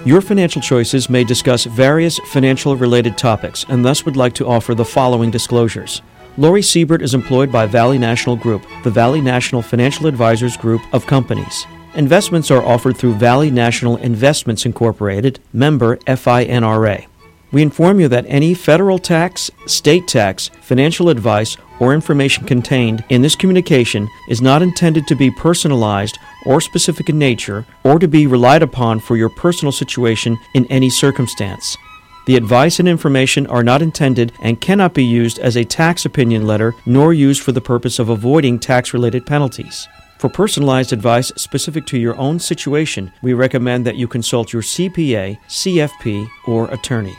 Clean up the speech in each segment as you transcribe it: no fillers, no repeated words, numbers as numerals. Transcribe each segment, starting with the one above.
Your Financial Choices may discuss various financial-related topics and thus would like to offer the following disclosures. Lori Siebert is employed by Valley National Group, the Valley National Financial Advisors Group of companies. Investments are offered through Valley National Investments Incorporated, member FINRA. We inform you that any federal tax, state tax, financial advice, or information contained in this communication is not intended to be personalized or specific in nature or to be relied upon for your personal situation in any circumstance. The advice and information are not intended and cannot be used as a tax opinion letter nor used for the purpose of avoiding tax-related penalties. For personalized advice specific to your own situation, we recommend that you consult your CPA, CFP, or attorney.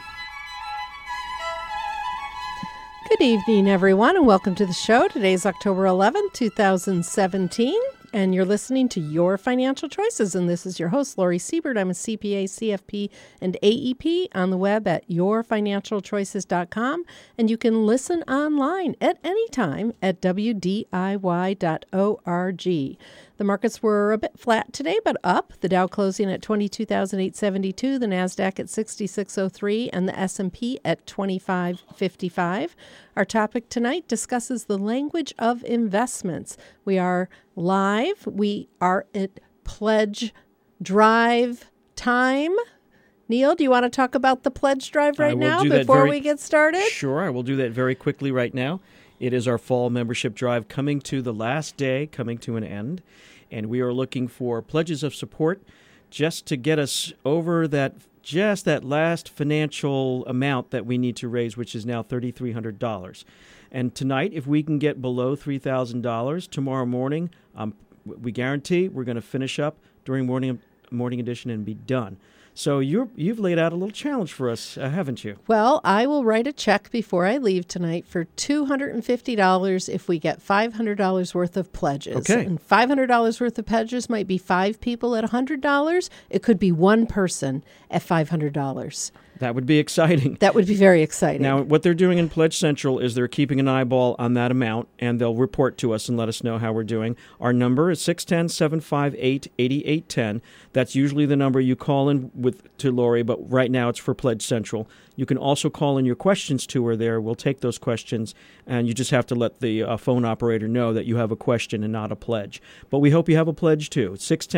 Good evening, everyone, and welcome to the show. Today is October 11, 2017, and you're listening to Your Financial Choices, and this is your host, Lori Siebert. I'm a CPA, CFP, and AEP on the web at yourfinancialchoices.com, and you can listen online at any time at wdiy.org. The markets were a bit flat today, but up. The Dow closing at 22,872, the NASDAQ at 6603, and the S&P at 2555. Our topic tonight discusses the language of investments. We are live. We are at Pledge Drive time. Neil, do you want to talk about the Pledge Drive right now before we get started? Sure, I will do that very quickly right now. It is our fall membership drive coming to the last day, coming to an end, and we are looking for pledges of support just to get us over that last financial amount that we need to raise, which is now $3,300. And tonight, if we can get below $3,000 tomorrow morning, we guarantee we're going to finish up during morning edition and be done. So you've laid out a little challenge for us, haven't you? Well, I will write a check before I leave tonight for $250 if we get $500 worth of pledges. Okay. And $500 worth of pledges might be 5 people at $100. It could be one person at $500. That would be exciting. That would be very exciting. Now, what they're doing in Pledge Central is they're keeping an eyeball on that amount, and they'll report to us and let us know how we're doing. Our number is 610-758-8810. That's usually the number you call in to Lori, but right now it's for Pledge Central. You can also call in your questions to her there. We'll take those questions, and you just have to let the phone operator know that you have a question and not a pledge. But we hope you have a pledge, too.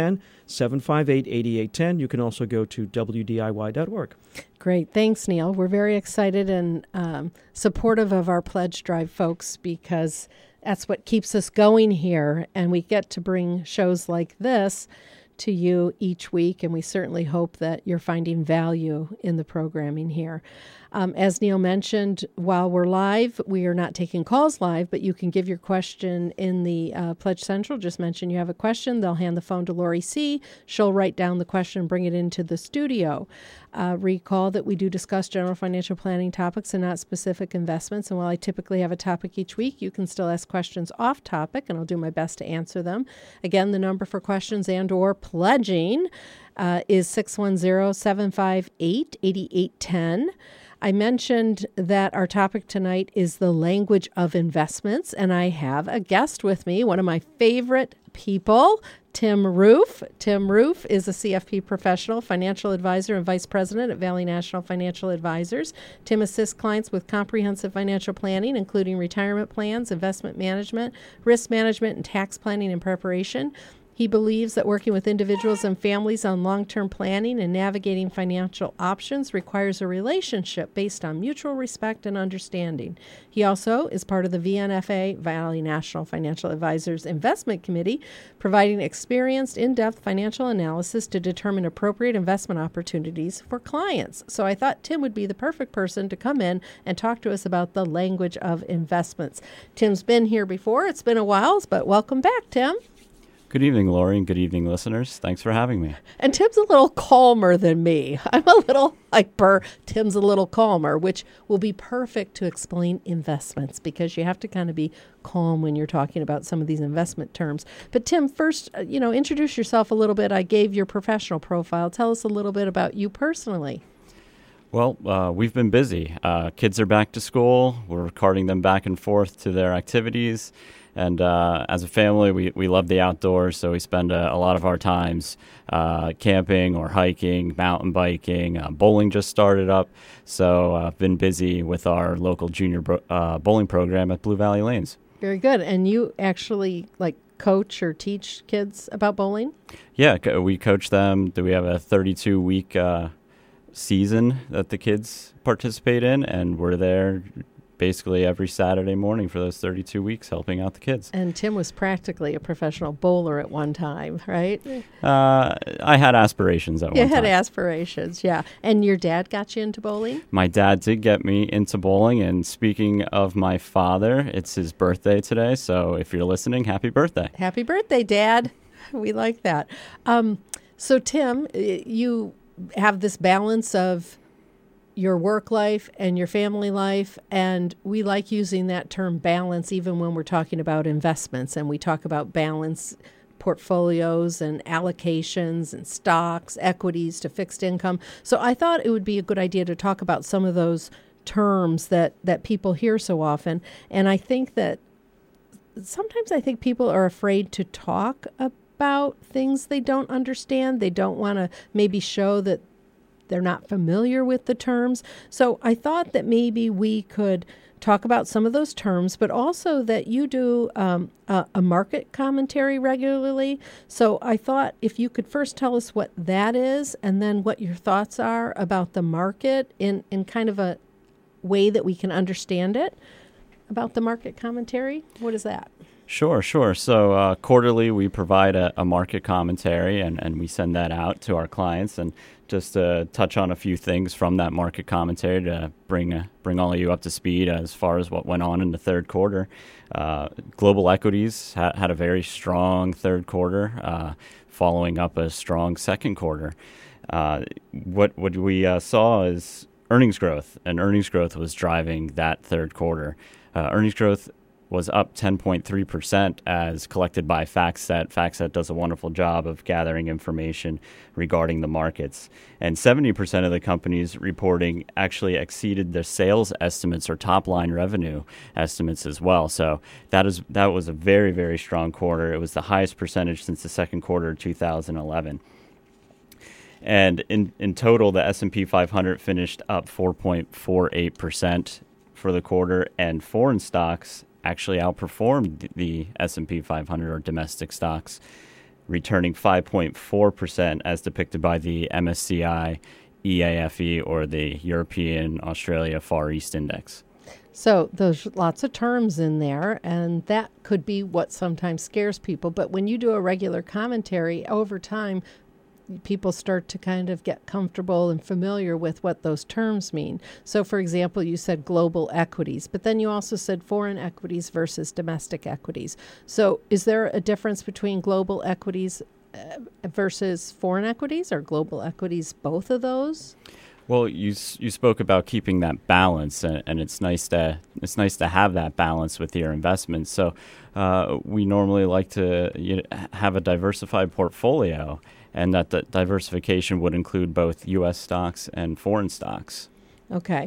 610-758-8810. You can also go to wdiy.org. Great. Thanks, Neil. We're very excited and supportive of our Pledge Drive folks because that's what keeps us going here, and we get to bring shows like this to you each week, and we certainly hope that you're finding value in the programming here. As Neil mentioned, while we're live, we are not taking calls live, but you can give your question in the Pledge Central. Just mention you have a question. They'll hand the phone to Lori C. She'll write down the question and bring it into the studio. Recall that we do discuss general financial planning topics and not specific investments. And while I typically have a topic each week, you can still ask questions off topic, and I'll do my best to answer them. Again, the number for questions and or pledging is 610-758-8810. I mentioned that our topic tonight is the language of investments, and I have a guest with me, one of my favorite people, Tim Roof. Tim Roof is a CFP professional, financial advisor, and vice president at Valley National Financial Advisors. Tim assists clients with comprehensive financial planning, including retirement plans, investment management, risk management, and tax planning and preparation. He believes that working with individuals and families on long-term planning and navigating financial options requires a relationship based on mutual respect and understanding. He also is part of the VNFA, Valley National Financial Advisors Investment Committee, providing experienced, in-depth financial analysis to determine appropriate investment opportunities for clients. So I thought Tim would be the perfect person to come in and talk to us about the language of investments. Tim's been here before. It's been a while, but welcome back, Tim. Good evening, Lori, and good evening, listeners. Thanks for having me. And Tim's a little calmer than me. I'm a little hyper. Tim's a little calmer, which will be perfect to explain investments because you have to kind of be calm when you're talking about some of these investment terms. But Tim, first, introduce yourself a little bit. I gave your professional profile. Tell us a little bit about you personally. Well, we've been busy. Kids are back to school. We're carting them back and forth to their activities. And as a family, we love the outdoors, so we spend a lot of our times camping or hiking, mountain biking. Bowling just started up, so I've been busy with our local junior bowling program at Blue Valley Lanes. Very good. And you actually coach or teach kids about bowling? Yeah, we coach them. We have a 32-week season that the kids participate in, and we're there basically every Saturday morning for those 32 weeks helping out the kids. And Tim was practically a professional bowler at one time, right? I had aspirations at one time. You had aspirations, yeah. And your dad got you into bowling? My dad did get me into bowling, and speaking of my father, it's his birthday today, so if you're listening, happy birthday. Happy birthday, Dad. We like that. So, Tim, you have this balance of your work life and your family life, and we like using that term balance even when we're talking about investments, and we talk about balance portfolios and allocations and stocks, equities to fixed income. So I thought it would be a good idea to talk about some of those terms that people hear so often, and I think that sometimes people are afraid to talk about things they don't understand. They don't want to maybe show that they're not familiar with the terms. So I thought that maybe we could talk about some of those terms, but also that you do a market commentary regularly. So I thought if you could first tell us what that is, and then what your thoughts are about the market in kind of a way that we can understand it about the market commentary. What is that? Sure. So quarterly we provide a market commentary, and we send that out to our clients. And just to touch on a few things from that market commentary to bring all of you up to speed as far as what went on in the third quarter. Global equities had a very strong third quarter, following up a strong second quarter. What we saw is earnings growth, and earnings growth was driving that third quarter. Earnings growth was up 10.3% as collected by FactSet. FactSet does a wonderful job of gathering information regarding the markets. And 70% of the companies reporting actually exceeded their sales estimates or top-line revenue estimates as well. So that was a very, very strong quarter. It was the highest percentage since the second quarter of 2011. And in total, the S&P 500 finished up 4.48% for the quarter, and foreign stocks actually outperformed the S&P 500 or domestic stocks, returning 5.4% as depicted by the MSCI EAFE or the European Australia Far East Index. So there's lots of terms in there, and that could be what sometimes scares people. But when you do a regular commentary over time, people start to kind of get comfortable and familiar with what those terms mean. So, for example, you said global equities, but then you also said foreign equities versus domestic equities. So is there a difference between global equities versus foreign equities, or global equities, both of those? Well, you spoke about keeping that balance, and it's nice to have that balance with your investments. So we normally like to have a diversified portfolio, and that the diversification would include both U.S. stocks and foreign stocks. Okay.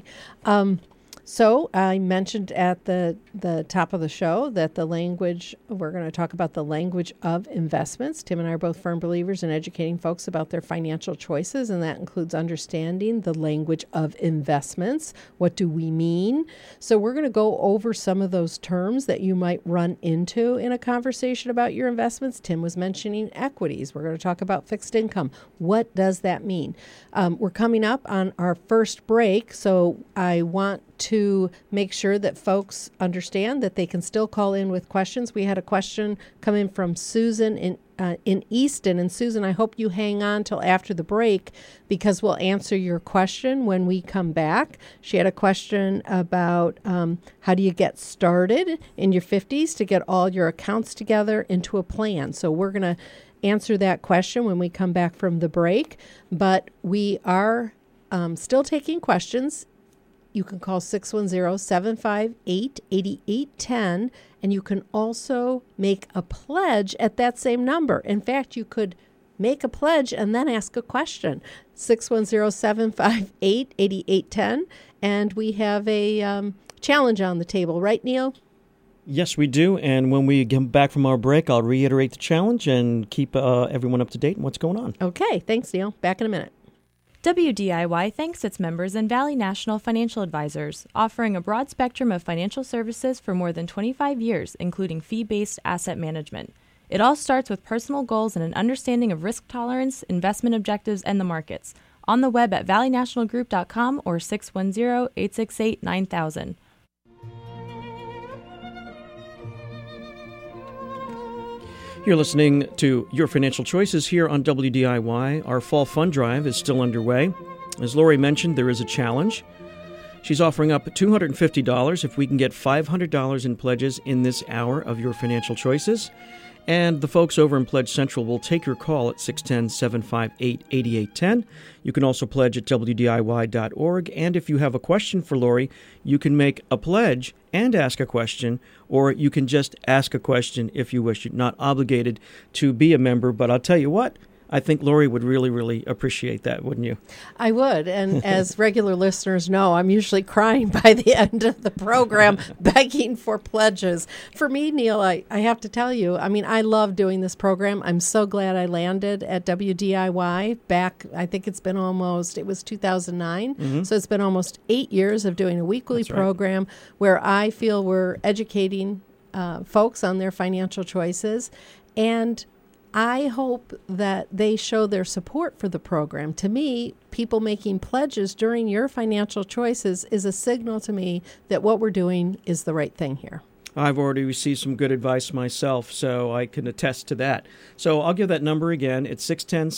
So I mentioned at the top of the show that we're going to talk about the language of investments. Tim and I are both firm believers in educating folks about their financial choices, and that includes understanding the language of investments. What do we mean? So we're going to go over some of those terms that you might run into in a conversation about your investments. Tim was mentioning equities. We're going to talk about fixed income. What does that mean? We're coming up on our first break, so I want to make sure that folks understand that they can still call in with questions. We had a question come in from Susan in Easton. And Susan, I hope you hang on till after the break, because we'll answer your question when we come back. She had a question about how do you get started in your 50s to get all your accounts together into a plan. So we're going to answer that question when we come back from the break. But we are still taking questions. You can call 610-758-8810, and you can also make a pledge at that same number. In fact, you could make a pledge and then ask a question. 610-758-8810. And we have a challenge on the table, right, Neil? Yes, we do. And when we get back from our break, I'll reiterate the challenge and keep everyone up to date on what's going on. Okay. Thanks, Neil. Back in a minute. WDIY thanks its members and Valley National Financial Advisors, offering a broad spectrum of financial services for more than 25 years, including fee-based asset management. It all starts with personal goals and an understanding of risk tolerance, investment objectives, and the markets. On the web at valleynationalgroup.com or 610-868-9000. You're listening to Your Financial Choices here on WDIY. Our fall fund drive is still underway. As Lori mentioned, there is a challenge. She's offering up $250 if we can get $500 in pledges in this hour of Your Financial Choices. And the folks over in Pledge Central will take your call at 610-758-8810. You can also pledge at WDIY.org. And if you have a question for Lori, you can make a pledge and ask a question, or you can just ask a question if you wish. You're not obligated to be a member, but I'll tell you what, I think Lori would really, really appreciate that, wouldn't you? I would. And as regular listeners know, I'm usually crying by the end of the program, begging for pledges. For me, Neil, I have to tell you, I mean, I love doing this program. I'm so glad I landed at WDIY back, I think it was 2009. Mm-hmm. So it's been almost 8 years of doing a weekly program where I feel we're educating folks on their financial choices. And I hope that they show their support for the program. To me, people making pledges during your financial choices is a signal to me that what we're doing is the right thing here. I've already received some good advice myself, so I can attest to that. So I'll give that number again. It's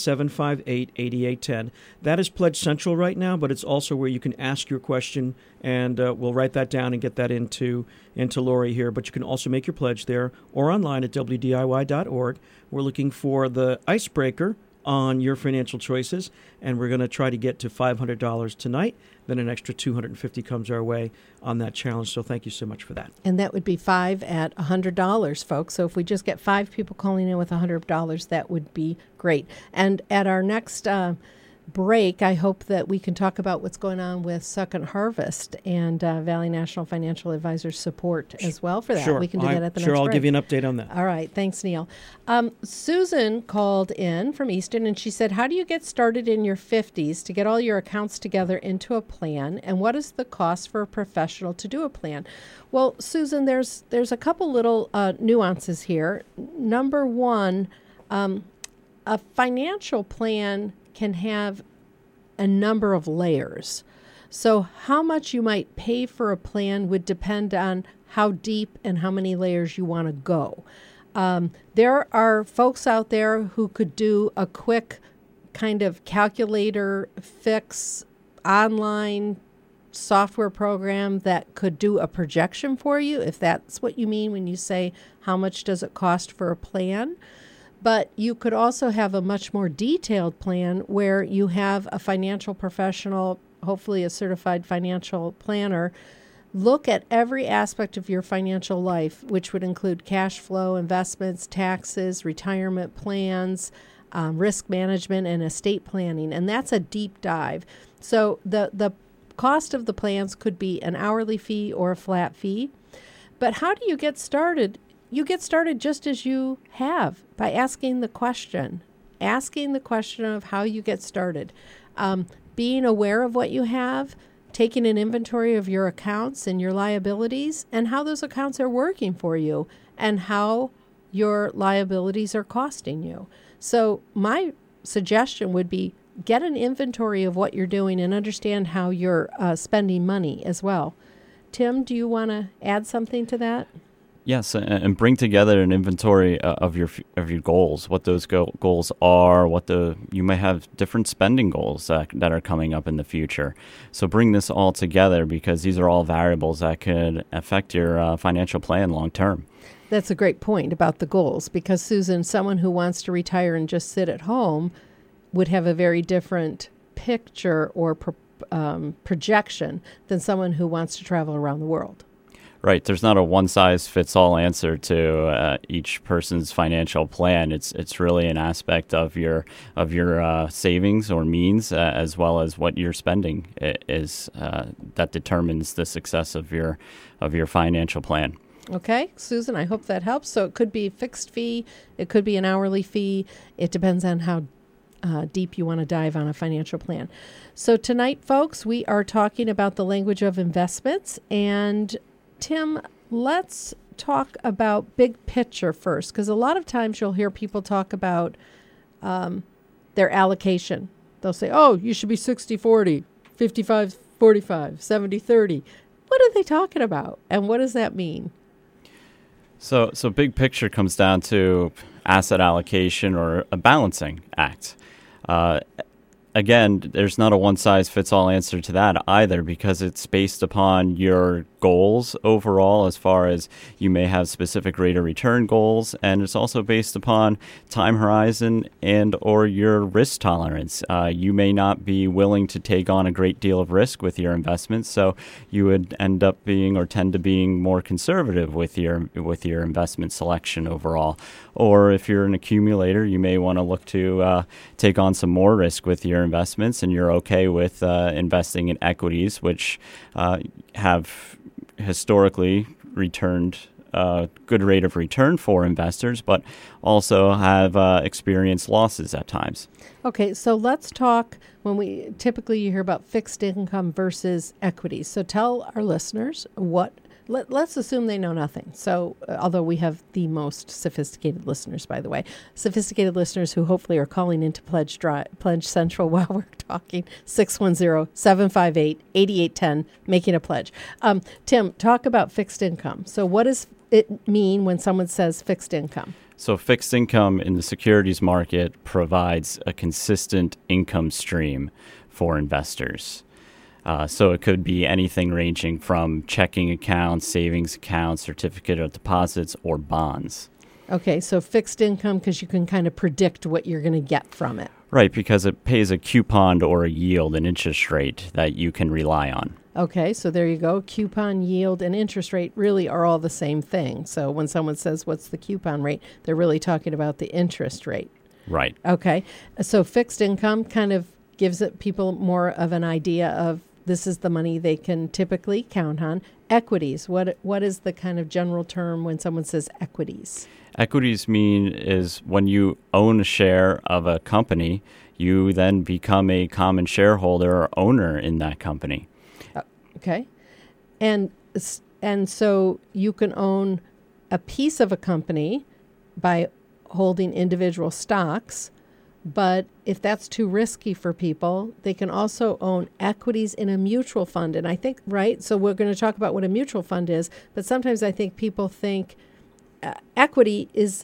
610-758-8810. That is Pledge Central right now, but it's also where you can ask your question, and we'll write that down and get that into Lori here. But you can also make your pledge there or online at WDIY.org. We're looking for the icebreaker on Your Financial Choices, and we're going to try to get to $500 tonight. Then an extra $250 comes our way on that challenge. So thank you so much for that. And that would be 5 at $100, folks. So if we just get 5 people calling in with $100, that would be great. And at our next break, I hope that we can talk about what's going on with Second Harvest and Valley National Financial Advisors support as well for that. Sure. We can do that at the next break. Sure, I'll give you an update on that. All right. Thanks, Neil. Susan called in from Easton, and she said, how do you get started in your 50s to get all your accounts together into a plan, and what is the cost for a professional to do a plan? Well, Susan, there's a couple little nuances here. Number one, a financial plan can have a number of layers. So how much you might pay for a plan would depend on how deep and how many layers you want to go. There are folks out there who could do a quick kind of calculator fix online software program that could do a projection for you, if that's what you mean when you say how much does it cost for a plan. But you could also have a much more detailed plan where you have a financial professional, hopefully a certified financial planner, look at every aspect of your financial life, which would include cash flow, investments, taxes, retirement plans, risk management, and estate planning. And that's a deep dive. So the cost of the plans could be an hourly fee or a flat fee. But how do you get started? You get started just as you have, by asking the question of how you get started. Being aware of what you have, taking an inventory of your accounts and your liabilities, and how those accounts are working for you, and how your liabilities are costing you. So my suggestion would be get an inventory of what you're doing and understand how you're spending money as well. Tim, do you want to add something to that? Yes, and bring together an inventory of your goals, what those goals are, you may have different spending goals that are coming up in the future. So bring this all together, because these are all variables that could affect your financial plan long term. That's a great point about the goals, because Susan, someone who wants to retire and just sit at home would have a very different picture or projection than someone who wants to travel around the world. Right. There's not a one-size-fits-all answer to each person's financial plan. It's really an aspect of your savings or means, as well as what you're spending is that determines the success of your financial plan. Okay, Susan, I hope that helps. So it could be a fixed fee, it could be an hourly fee. It depends on how deep you want to dive on a financial plan. So tonight, folks, we are talking about the language of investments. And Tim, let's talk about big picture first, because a lot of times you'll hear people talk about their allocation. They'll say, oh, you should be 60-40, 55-45, 70-30. What are they talking about? And what does that mean? So big picture comes down to asset allocation or a balancing act. Again, there's not a one-size-fits-all answer to that either, because it's based upon your goals overall, as far as you may have specific rate of return goals, and it's also based upon time horizon and or your risk tolerance. You may not be willing to take on a great deal of risk with your investments, so you would end up being or tend to being more conservative with your investment selection overall. Or if you're an accumulator, you may want to look to take on some more risk with your investments, and you're okay with investing in equities, which have historically returned a good rate of return for investors, but also have experienced losses at times. Okay, so let's talk, you hear about fixed income versus equities. So tell our listeners let's assume they know nothing. So although we have the most sophisticated listeners, by the way, sophisticated listeners who hopefully are calling into Pledge Central while we're talking, 610-758-8810, making a pledge. Tim, talk about fixed income. So what does it mean when someone says fixed income? So fixed income in the securities market provides a consistent income stream for investors. So it could be anything ranging from checking accounts, savings accounts, certificate of deposits, or bonds. Okay, so fixed income because you can kind of predict what you're going to get from it. Right, because it pays a coupon or a yield, an interest rate that you can rely on. Okay, so there you go. Coupon, yield, and interest rate really are all the same thing. So when someone says, what's the coupon rate, they're really talking about the interest rate. Right. Okay, so fixed income kind of gives people more of an idea of this is the money they can typically count on. Equities, what is the kind of general term when someone says equities? Equities is when you own a share of a company, you then become a common shareholder or owner in that company. Okay. And so you can own a piece of a company by holding individual stocks, but if that's too risky for people, they can also own equities in a mutual fund. And I think, right, so we're going to talk about what a mutual fund is, but sometimes I think people think equity is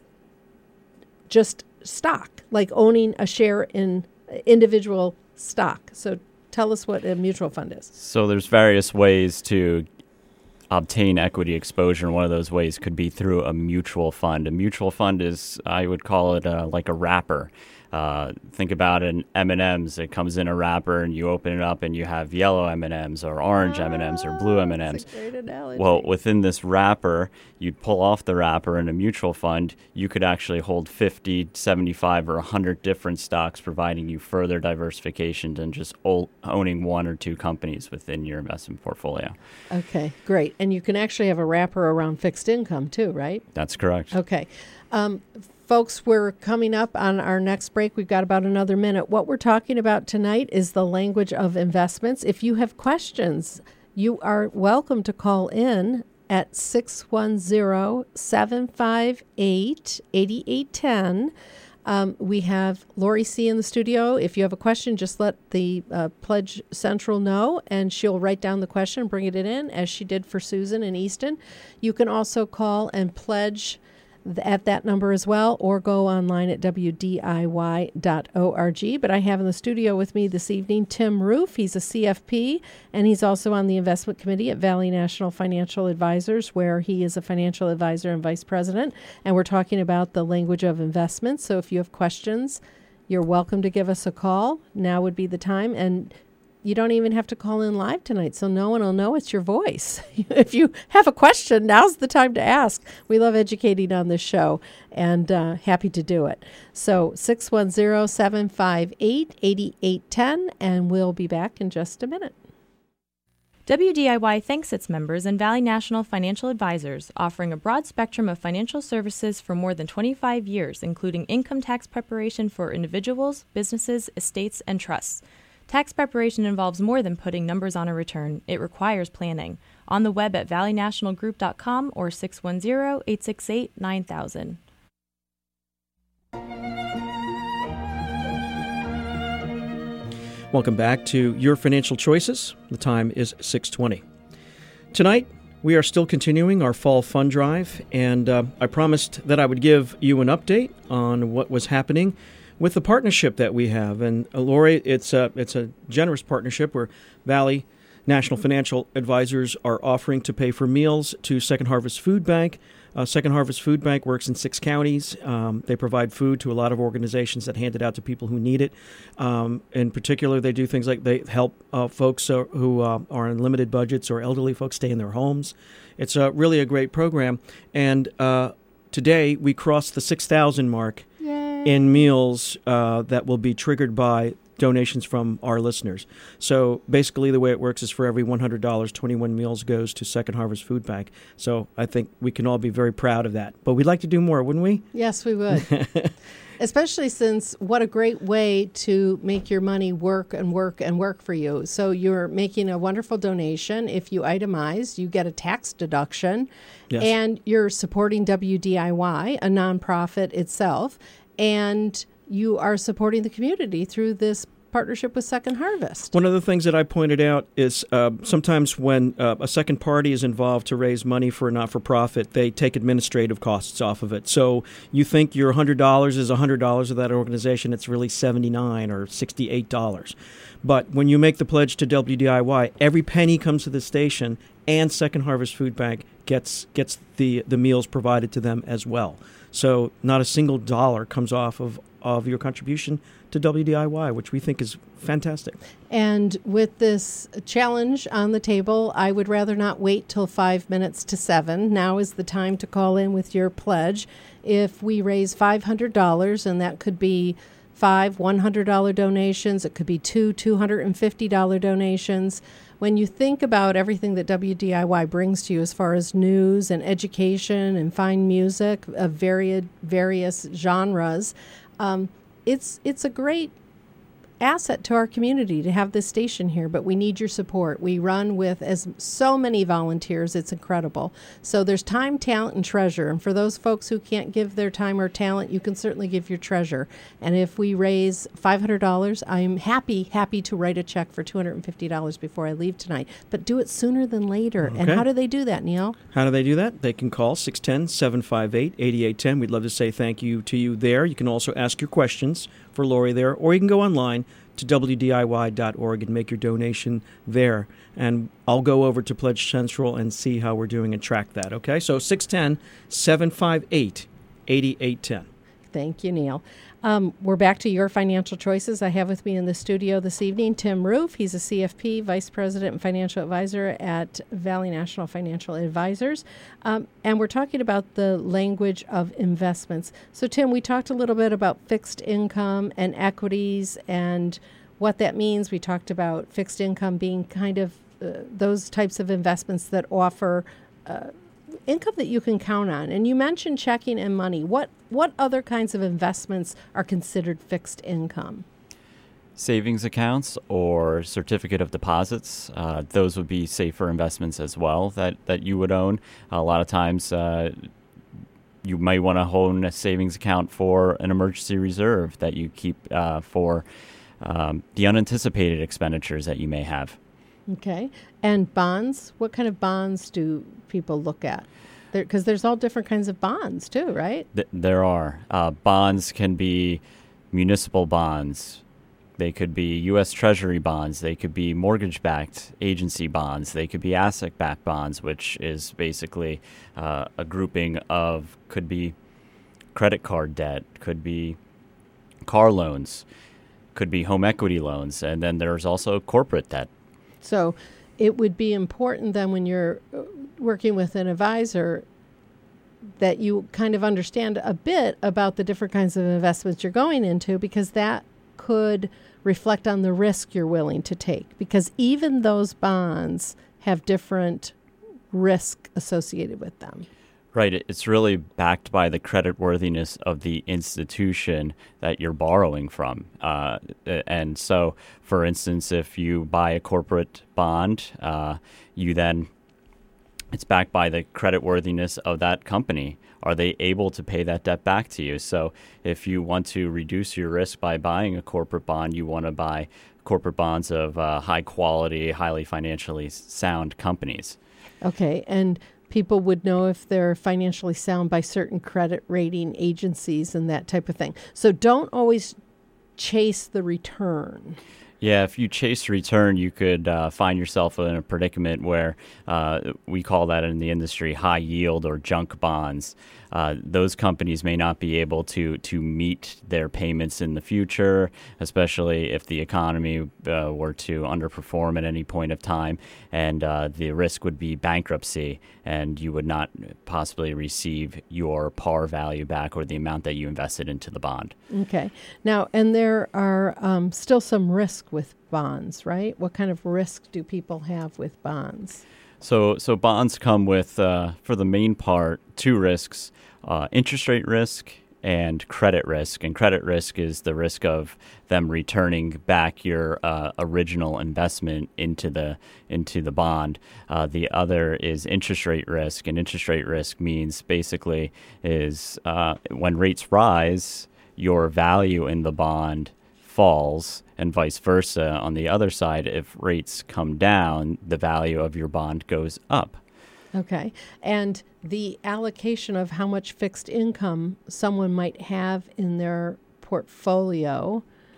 just stock, like owning a share in individual stock. So tell us what a mutual fund is. So there's various ways to obtain equity exposure, and one of those ways could be through a mutual fund. A mutual fund is, I would call it like a wrapper. Think about an M&Ms. It comes in a wrapper, and you open it up, and you have yellow M&Ms or orange M&Ms or blue M&Ms. That's a great analogy. Well, within this wrapper, you'd pull off the wrapper in a mutual fund. You could actually hold 50, 75, or 100 different stocks, providing you further diversification than just owning one or two companies within your investment portfolio. Okay, great. And you can actually have a wrapper around fixed income too, right? That's correct. Okay. Folks, we're coming up on our next break. We've got about another minute. What we're talking about tonight is the language of investments. If you have questions, you are welcome to call in at 610-758-8810. We have Lori C. in the studio. If you have a question, just let the Pledge Central know, and she'll write down the question and bring it in, as she did for Susan in Easton. You can also call and pledge at that number as well, or go online at wdiy.org. But I have in the studio with me this evening Tim Roof. He's a CFP, and he's also on the investment committee at Valley National Financial Advisors, where he is a financial advisor and vice president. And we're talking about the language of investments. So if you have questions, you're welcome to give us a call. Now would be the time. And you don't even have to call in live tonight, so no one will know it's your voice. If you have a question, now's the time to ask. We love educating on this show, and happy to do it. So 610-758-8810, and we'll be back in just a minute. WDIY thanks its members and Valley National Financial Advisors, offering a broad spectrum of financial services for more than 25 years, including income tax preparation for individuals, businesses, estates, and trusts. Tax preparation involves more than putting numbers on a return. It requires planning. On the web at valleynationalgroup.com or 610-868-9000. Welcome back to Your Financial Choices. The time is 6:20. Tonight, we are still continuing our fall fund drive, and I promised that I would give you an update on what was happening with the partnership that we have. And Lori, it's a generous partnership where Valley National Financial Advisors are offering to pay for meals to Second Harvest Food Bank. Second Harvest Food Bank works in 6 counties. They provide food to a lot of organizations that hand it out to people who need it. In particular, they do things like they help folks who are on limited budgets or elderly folks stay in their homes. It's really a great program. And today, we crossed the 6,000 mark in meals that will be triggered by donations from our listeners. So basically the way it works is for every $100, 21 meals goes to Second Harvest Food Bank. So I think we can all be very proud of that. But we'd like to do more, wouldn't we? Yes, we would. Especially since what a great way to make your money work and work and work for you. So you're making a wonderful donation. If you itemize, you get a tax deduction. Yes. And you're supporting WDIY, a nonprofit itself. And you are supporting the community through this partnership with Second Harvest. One of the things that I pointed out is sometimes when a second party is involved to raise money for a not-for-profit, they take administrative costs off of it. So you think your $100 is $100 of that organization, it's really $79 or $68. But when you make the pledge to WDIY, every penny comes to the station, and Second Harvest Food Bank gets the meals provided to them as well. So not a single dollar comes off of your contribution to WDIY, which we think is fantastic. And with this challenge on the table, I would rather not wait till 5 minutes to 7. Now is the time to call in with your pledge. If we raise $500, and that could be 5 $100 donations, it could be 2 $250 donations. When you think about everything that WDIY brings to you as far as news and education and fine music of various genres, it's a great asset to our community to have this station here, but we need your support. We run with so many volunteers, it's incredible. So there's time, talent, and treasure. And for those folks who can't give their time or talent, you can certainly give your treasure. And if we raise $500, I'm happy to write a check for $250 before I leave tonight. But do it sooner than later. Okay. And how do they do that, Neil? How do they do that? They can call 610-758-8810. We'd love to say thank you to you there. You can also ask your questions for Lori there, or you can go online to WDIY.org and make your donation there. And I'll go over to Pledge Central and see how we're doing and track that, okay? So 610-758-8810. Thank you, Neil. We're back to Your Financial Choices. I have with me in the studio this evening Tim Roof. He's a CFP, Vice President and Financial Advisor at Valley National Financial Advisors. And we're talking about the language of investments. So, Tim, we talked a little bit about fixed income and equities and what that means. We talked about fixed income being kind of those types of investments that offer income that you can count on. And you mentioned checking and money. What other kinds of investments are considered fixed income? Savings accounts or certificate of deposits, those would be safer investments as well that you would own. A lot of times you might want to own a savings account for an emergency reserve that you keep for the unanticipated expenditures that you may have. Okay. And bonds, what kind of bonds do people look at? Because there's all different kinds of bonds too, right? There are. Bonds can be municipal bonds. They could be U.S. Treasury bonds. They could be mortgage-backed agency bonds. They could be asset-backed bonds, which is basically a grouping of, could be credit card debt, could be car loans. could be home equity loans, and then there's also corporate debt. So it would be important then when you're working with an advisor that you kind of understand a bit about the different kinds of investments you're going into, because that could reflect on the risk you're willing to take, because even those bonds have different risk associated with them. Right. It's really backed by the creditworthiness of the institution that you're borrowing from. And so, for instance, if you buy a corporate bond, it's backed by the creditworthiness of that company. Are they able to pay that debt back to you? So if you want to reduce your risk by buying a corporate bond, you want to buy corporate bonds of high quality, highly financially sound companies. Okay. And people would know if they're financially sound by certain credit rating agencies and that type of thing. So don't always chase the return. Yeah, if you chase return, you could find yourself in a predicament where we call that in the industry high yield or junk bonds. Those companies may not be able to meet their payments in the future, especially if the economy were to underperform at any point of time, and the risk would be bankruptcy, and you would not possibly receive your par value back or the amount that you invested into the bond. Okay. Now, and there are still some risk with bonds, right? What kind of risk do people have with bonds? So bonds come with, for the main part, two risks, interest rate risk and credit risk. And credit risk is the risk of them returning back your original investment into the bond. The other is interest rate risk, and interest rate risk means basically is when rates rise, your value in the bond falls, and vice versa. On the other side, if rates come down, the value of your bond goes up. Okay. And the allocation of how much fixed income someone might have in their portfolio,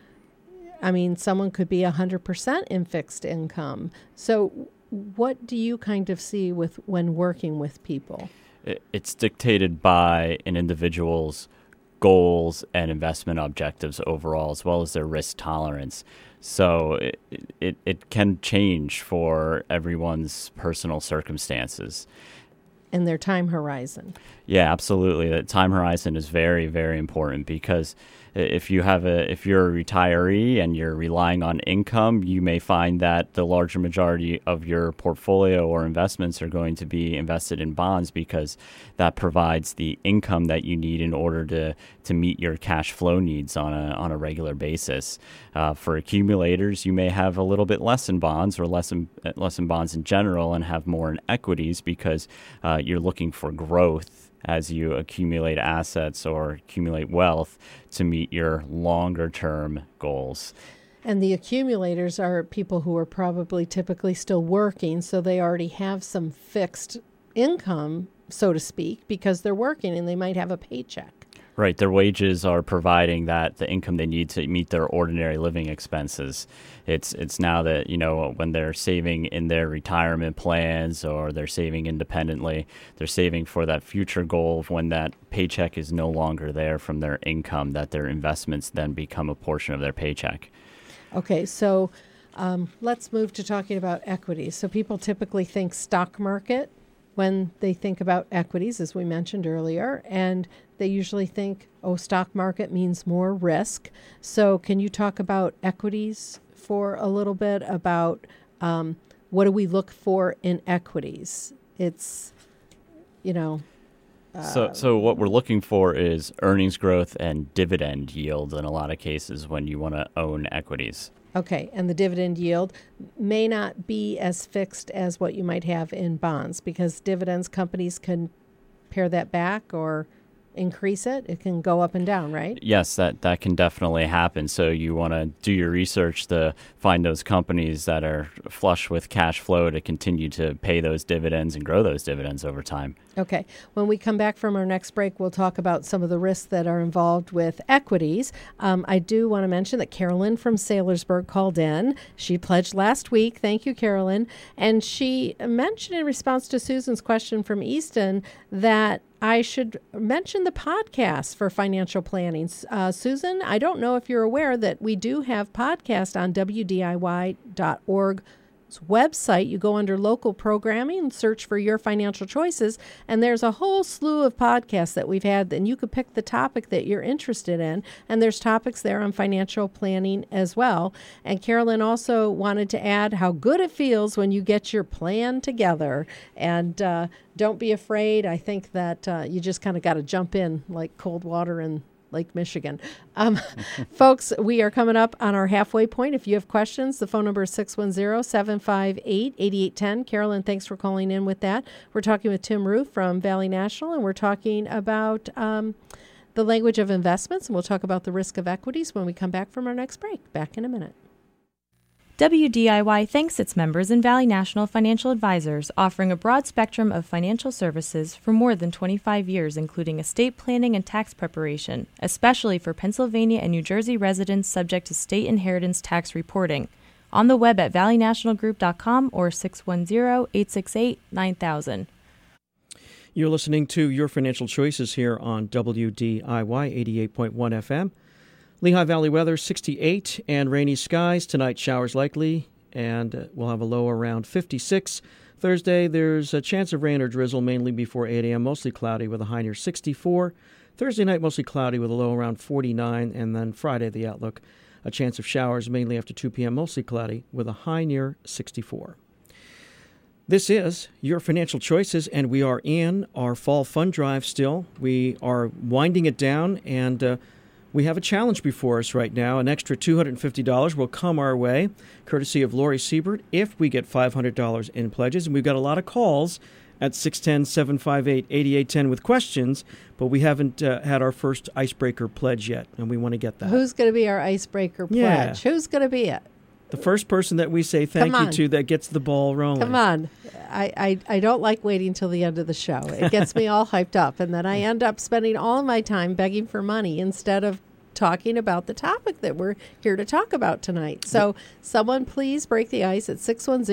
I mean, someone could be 100% in fixed income. So what do you kind of see with when working with people? It's dictated by an individual's goals and investment objectives overall, as well as their risk tolerance. So it can change for everyone's personal circumstances. And their time horizon. Yeah, absolutely. The time horizon is very, very important, because if you're a retiree and you're relying on income, you may find that the larger majority of your portfolio or investments are going to be invested in bonds, because that provides the income that you need in order to meet your cash flow needs on a regular basis. For accumulators, you may have a little bit less in bonds, or less in bonds in general, and have more in equities, because you're looking for growth as you accumulate assets or accumulate wealth to meet your longer term goals. And the accumulators are people who are probably typically still working, so they already have some fixed income, so to speak, because they're working and they might have a paycheck. Right. Their wages are providing the income they need to meet their ordinary living expenses. It's now that, when they're saving in their retirement plans, or they're saving independently, they're saving for that future goal of when that paycheck is no longer there from their income, that their investments then become a portion of their paycheck. Okay. So let's move to talking about equities. So people typically think stock market when they think about equities, as we mentioned earlier, and they usually think, stock market means more risk. So can you talk about equities for a little bit, about what do we look for in equities? It's, So what we're looking for is earnings growth and dividend yield in a lot of cases when you want to own equities. Okay, and the dividend yield may not be as fixed as what you might have in bonds, because dividends, companies can pare that back or increase it. It can go up and down, right? Yes, that can definitely happen. So you want to do your research to find those companies that are flush with cash flow to continue to pay those dividends and grow those dividends over time. Okay. When we come back from our next break, we'll talk about some of the risks that are involved with equities. I do want to mention that Carolyn from Saylorsburg called in. She pledged last week. Thank you, Carolyn. And she mentioned in response to Susan's question from Easton that I should mention the podcast for financial planning. Susan, I don't know if you're aware that we do have podcasts on WDIY.org website. You go under local programming and search for Your Financial Choices, and there's a whole slew of podcasts that we've had, and you could pick the topic that you're interested in, and there's topics there on financial planning as well. And Carolyn also wanted to add how good it feels when you get your plan together, and don't be afraid. I think that you just kind of got to jump in like cold water in Lake Michigan. Folks, we are coming up on our halfway point. If you have questions, the phone number is 610-758-8810. Carolyn, thanks for calling in with that. We're talking with Tim Roof from Valley National, and we're talking about the language of investments, and we'll talk about the risk of equities when we come back from our next break. Back in a minute. WDIY thanks its members and Valley National Financial Advisors, offering a broad spectrum of financial services for more than 25 years, including estate planning and tax preparation, especially for Pennsylvania and New Jersey residents subject to state inheritance tax reporting. On the web at valleynationalgroup.com or 610-868-9000. You're listening to Your Financial Choices here on WDIY 88.1 FM. Lehigh Valley weather, 68 and rainy skies. Tonight, showers likely, and we'll have a low around 56. Thursday, there's a chance of rain or drizzle, mainly before 8 a.m., mostly cloudy with a high near 64. Thursday night, mostly cloudy with a low around 49. And then Friday, the outlook, a chance of showers, mainly after 2 p.m., mostly cloudy with a high near 64. This is Your Financial Choices, and we are in our fall fund drive still. We are winding it down, and we have a challenge before us right now. An extra $250 will come our way, courtesy of Lori Siebert, if we get $500 in pledges. And we've got a lot of calls at 610-758-8810 with questions, but we haven't had our first icebreaker pledge yet, and we want to get that. Who's going to be our icebreaker pledge? Who's going to be it? The first person that we say thank you to that gets the ball rolling. Come on. I don't like waiting till the end of the show. It gets me all hyped up, and then I end up spending all of my time begging for money instead of talking about the topic that we're here to talk about tonight. So someone please break the ice at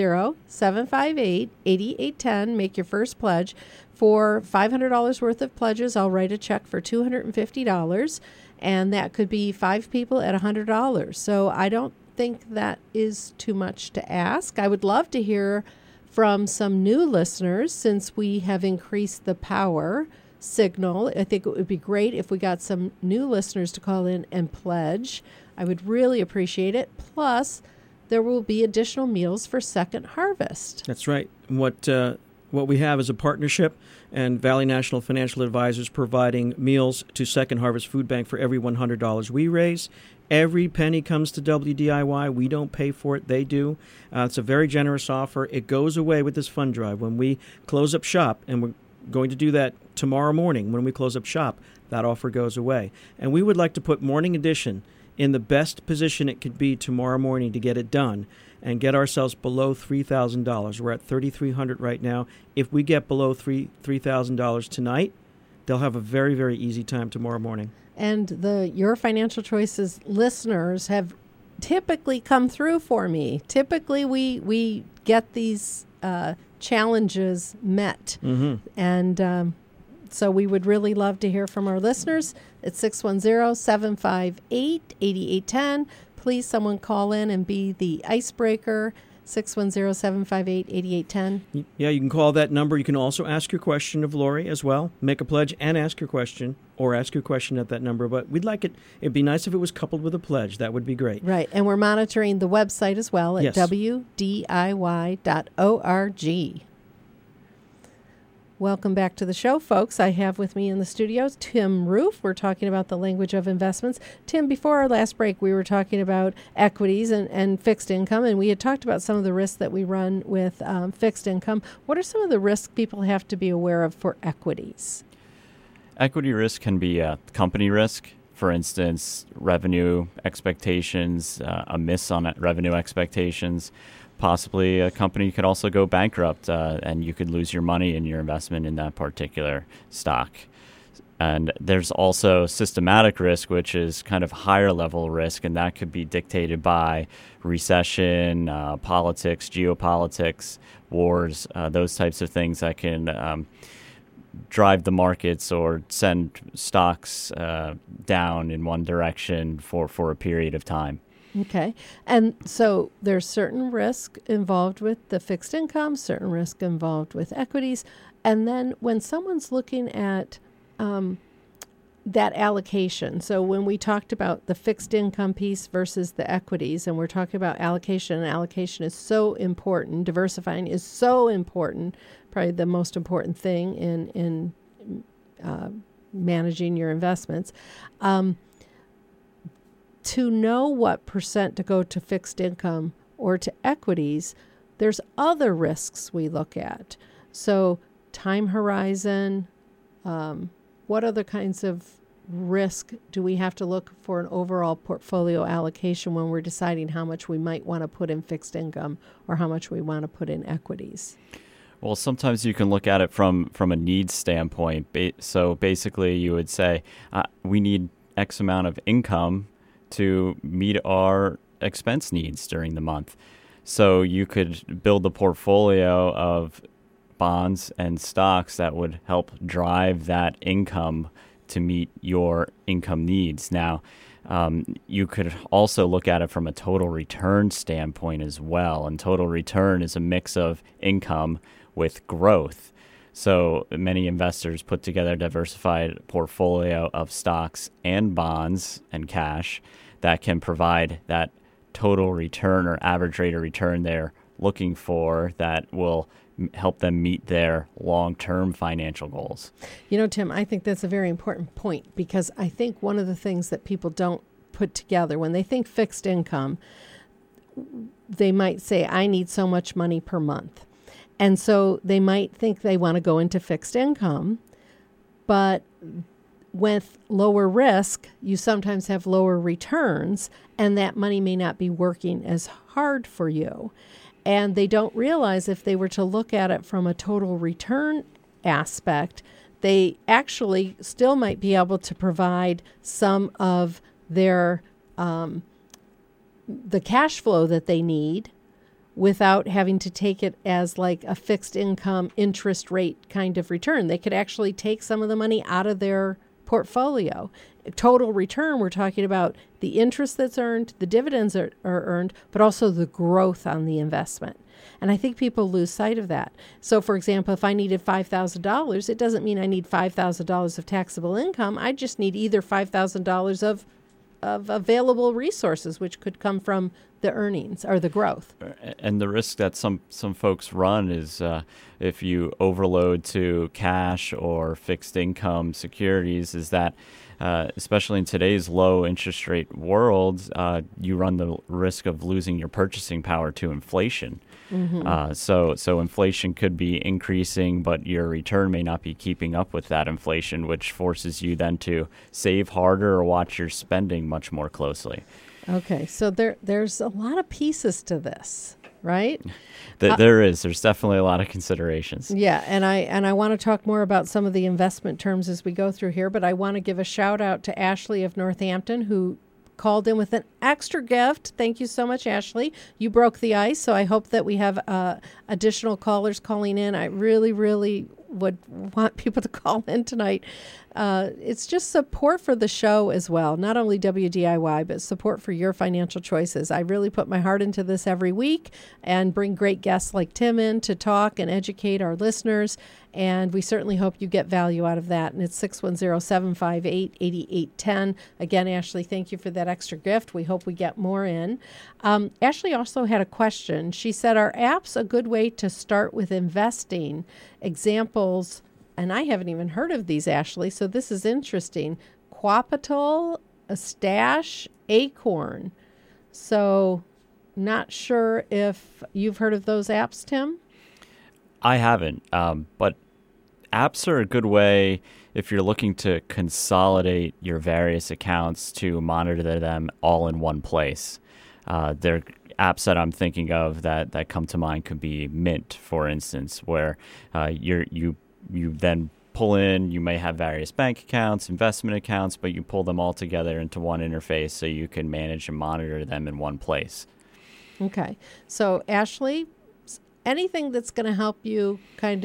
610-758-8810. Make your first pledge. For $500 worth of pledges, I'll write a check for $250, and that could be 5 people at $100. So I don't think that is too much to ask. I would love to hear from some new listeners since we have increased the power signal. I think it would be great if we got some new listeners to call in and pledge. I would really appreciate it. Plus, there will be additional meals for Second Harvest. That's right. What we have is a partnership, and Valley National Financial Advisors providing meals to Second Harvest Food Bank for every $100 we raise. Every penny comes to WDIY. We don't pay for it. They do. It's a very generous offer. It goes away with this fund drive. When we close up shop, and we're going to do that tomorrow morning when we close up shop, that offer goes away. And we would like to put Morning Edition in the best position it could be tomorrow morning to get it done and get ourselves below $3,000. We're at $3,300 right now. If we get below $3,000 tonight, they'll have a very, very easy time tomorrow morning. And Your Financial Choices listeners have typically come through for me. Typically, we get these challenges met. Mm-hmm. And so we would really love to hear from our listeners at 610-758-8810. Please, someone call in and be the icebreaker, 610-758-8810. Yeah, you can call that number. You can also ask your question of Lori as well. Make a pledge and ask your question, or ask your question at that number. But we'd like it. It'd be nice if it was coupled with a pledge. That would be great. Right. And we're monitoring the website as well at WDIY.org. Welcome back to the show, folks. I have with me in the studio Tim Roof. We're talking about the language of investments. Tim, before our last break, we were talking about equities and fixed income, and we had talked about some of the risks that we run with fixed income. What are some of the risks people have to be aware of for equities? Equity risk can be company risk. For instance, revenue expectations, a miss on revenue expectations. Possibly a company could also go bankrupt and you could lose your money in your investment in that particular stock. And there's also systematic risk, which is kind of higher level risk, and that could be dictated by recession, politics, geopolitics, wars, those types of things that can drive the markets or send stocks down in one direction for a period of time. Okay. And so there's certain risk involved with the fixed income, certain risk involved with equities. And then when someone's looking at that allocation, so when we talked about the fixed income piece versus the equities, and we're talking about allocation, and allocation is so important, diversifying is so important, probably the most important thing in managing your investments. To know what percent to go to fixed income or to equities, there's other risks we look at. So time horizon, what other kinds of risk do we have to look for an overall portfolio allocation when we're deciding how much we might want to put in fixed income or how much we want to put in equities? Well, sometimes you can look at it from a needs standpoint. So basically you would say, we need X amount of income to meet our expense needs during the month. So you could build a portfolio of bonds and stocks that would help drive that income to meet your income needs. Now, you could also look at it from a total return standpoint as well. And total return is a mix of income with growth. So many investors put together a diversified portfolio of stocks and bonds and cash that can provide that total return or average rate of return they're looking for that will help them meet their long-term financial goals. You know, Tim, I think that's a very important point because I think one of the things that people don't put together when they think fixed income, they might say, I need so much money per month. And so they might think they want to go into fixed income, but with lower risk, you sometimes have lower returns, and that money may not be working as hard for you. And they don't realize if they were to look at it from a total return aspect, they actually still might be able to provide some of their the cash flow that they need without having to take it as like a fixed income interest rate kind of return. They could actually take some of the money out of their portfolio. Total return, we're talking about the interest that's earned, the dividends are earned, but also the growth on the investment. And I think people lose sight of that. So, for example, if I needed $5,000, it doesn't mean I need $5,000 of taxable income. I just need either $5,000 of available resources, which could come from the earnings or the growth. And the risk that some folks run is if you overload to cash or fixed income securities is that especially in today's low interest rate world, you run the risk of losing your purchasing power to inflation. Mm-hmm. So inflation could be increasing, but your return may not be keeping up with that inflation, which forces you then to save harder or watch your spending much more closely. Okay, so there's a lot of pieces to this, right? There's definitely a lot of considerations. Yeah, and I want to talk more about some of the investment terms as we go through here, but I want to give a shout out to Ashley of Northampton who called in with an extra gift. Thank you so much, Ashley. You broke the ice, so I hope that we have additional callers calling in. I really, really would want people to call in tonight. It's just support for the show as well, not only WDIY, but support for your financial choices. I really put my heart into this every week and bring great guests like Tim in to talk and educate our listeners, and we certainly hope you get value out of that. And it's 610-758-8810. Again, Ashley, thank you for that extra gift. We hope we get more in. Ashley also had a question. She said, are apps a good way to start with investing? Examples, and I haven't even heard of these, Ashley, so this is interesting. Quapital, Stash, Acorn. So not sure if you've heard of those apps, Tim? I haven't, but apps are a good way if you're looking to consolidate your various accounts to monitor them all in one place. There are apps that I'm thinking of that come to mind could be Mint, for instance, where you then pull in, you may have various bank accounts, investment accounts, but you pull them all together into one interface so you can manage and monitor them in one place. Okay. So, Ashley, anything that's going to help you kind of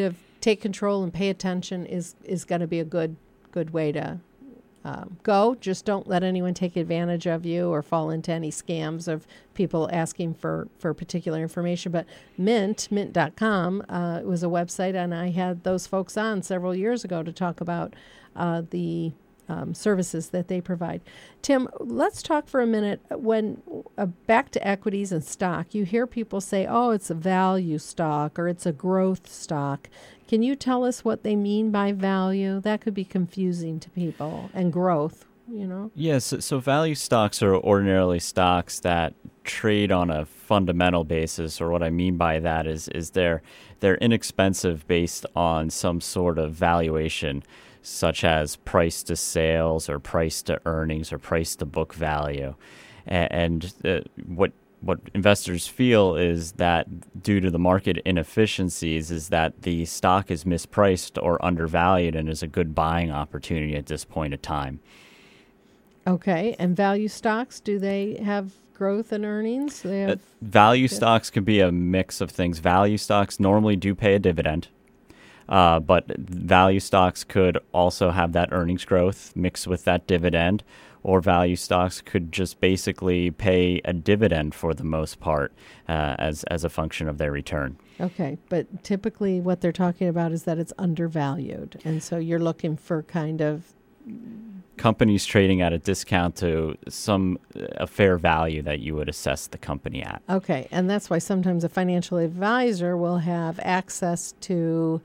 take control and pay attention is going to be a good way to go. Just don't let anyone take advantage of you or fall into any scams of people asking for particular information. But mint.com, it was a website, and I had those folks on several years ago to talk about the services that they provide. Tim, let's talk for a minute. When back to equities and stock, you hear people say, oh, it's a value stock or it's a growth stock. Can you tell us what they mean by value? That could be confusing to people. And growth, Yes, so value stocks are ordinarily stocks that trade on a fundamental basis, or what I mean by that is they're inexpensive based on some sort of valuation, such as price to sales or price to earnings or price to book value. And what investors feel is that due to the market inefficiencies is that the stock is mispriced or undervalued and is a good buying opportunity at this point in time. Okay. And value stocks, do they have growth and earnings? Value stocks can be a mix of things. Value stocks normally do pay a dividend. But value stocks could also have that earnings growth mixed with that dividend, or value stocks could just basically pay a dividend for the most part as a function of their return. Okay, but typically what they're talking about is that it's undervalued, and so you're looking for kind of companies trading at a discount to a fair value that you would assess the company at. Okay, and that's why sometimes a financial advisor will have access to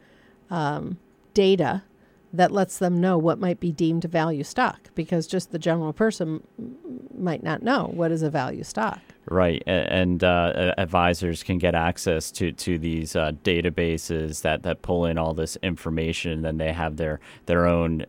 data that lets them know what might be deemed a value stock, because just the general person might not know what is a value stock. Right, and advisors can get access to these databases that pull in all this information. Then they have their own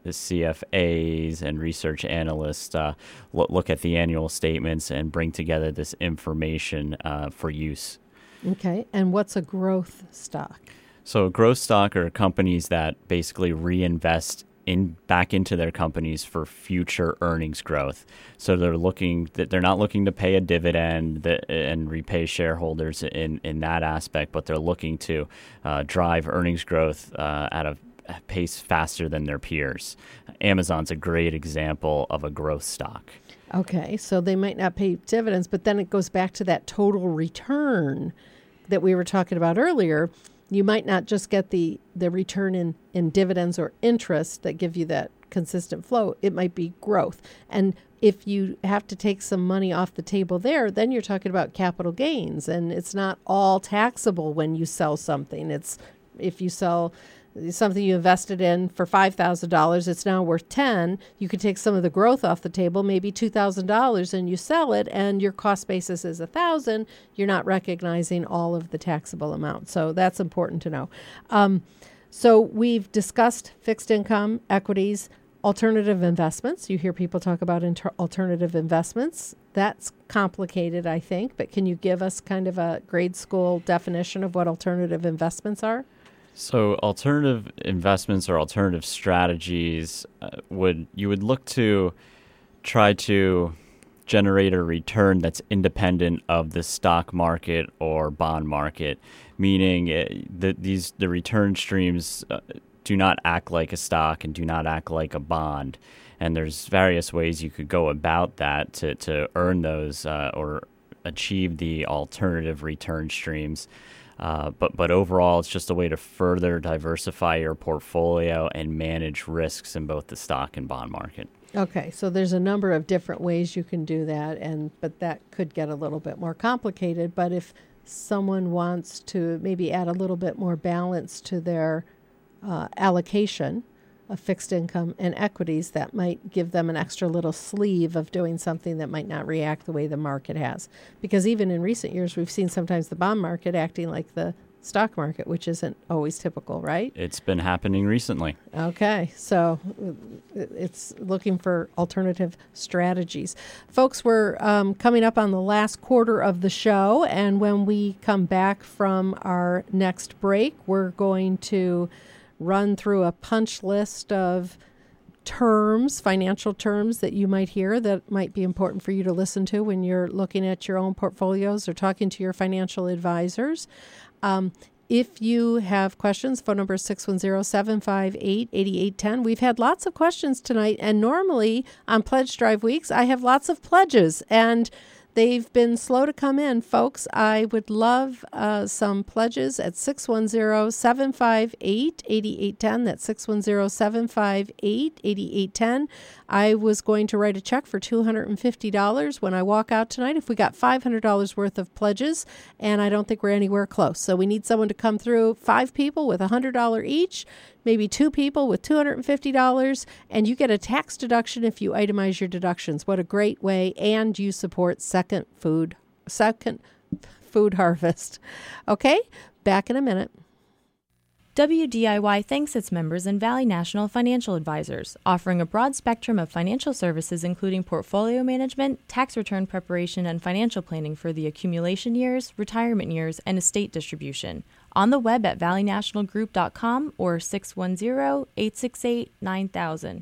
CFAs and research analysts look at the annual statements and bring together this information for use. Okay, and what's a growth stock? So growth stock are companies that basically reinvest back into their companies for future earnings growth. So they're not looking to pay a dividend and repay shareholders in that aspect, but they're looking to drive earnings growth at a pace faster than their peers. Amazon's a great example of a growth stock. Okay, so they might not pay dividends, but then it goes back to that total return that we were talking about earlier. You might not just get the return in dividends or interest that give you that consistent flow. It might be growth. And if you have to take some money off the table there, then you're talking about capital gains. And it's not all taxable when you sell something. It's if you sell something you invested in for $5,000, it's now worth $10,000. You could take some of the growth off the table, maybe $2,000, and you sell it, and your cost basis is $1,000. You're not recognizing all of the taxable amount. So that's important to know. So we've discussed fixed income, equities, alternative investments. You hear people talk about alternative investments. That's complicated, I think, but can you give us kind of a grade school definition of what alternative investments are? So alternative investments or alternative strategies you would look to try to generate a return that's independent of the stock market or bond market, meaning the return streams do not act like a stock and do not act like a bond. And there's various ways you could go about that to earn those or achieve the alternative return streams. But overall, it's just a way to further diversify your portfolio and manage risks in both the stock and bond market. Okay, so there's a number of different ways you can do that, but that could get a little bit more complicated. But if someone wants to maybe add a little bit more balance to their allocation of fixed income and equities, that might give them an extra little sleeve of doing something that might not react the way the market has. Because even in recent years, we've seen sometimes the bond market acting like the stock market, which isn't always typical, right? It's been happening recently. Okay, so it's looking for alternative strategies. Folks, we're coming up on the last quarter of the show, and when we come back from our next break, we're going to run through a punch list of terms, financial terms that you might hear that might be important for you to listen to when you're looking at your own portfolios or talking to your financial advisors. If you have questions, phone number is 610-758-8810. We've had lots of questions tonight, and normally on Pledge Drive weeks, I have lots of pledges, and they've been slow to come in. Folks, I would love some pledges at 610-758-8810. That's 610-758-8810. I was going to write a check for $250 when I walk out tonight if we got $500 worth of pledges, and I don't think we're anywhere close. So we need someone to come through, 5 people with $100 each, maybe 2 people with $250, and you get a tax deduction if you itemize your deductions. What a great way, and you support Second Food Harvest. Okay, back in a minute. WDIY thanks its members and Valley National Financial Advisors, offering a broad spectrum of financial services including portfolio management, tax return preparation, and financial planning for the accumulation years, retirement years, and estate distribution. On the web at valleynationalgroup.com or 610-868-9000.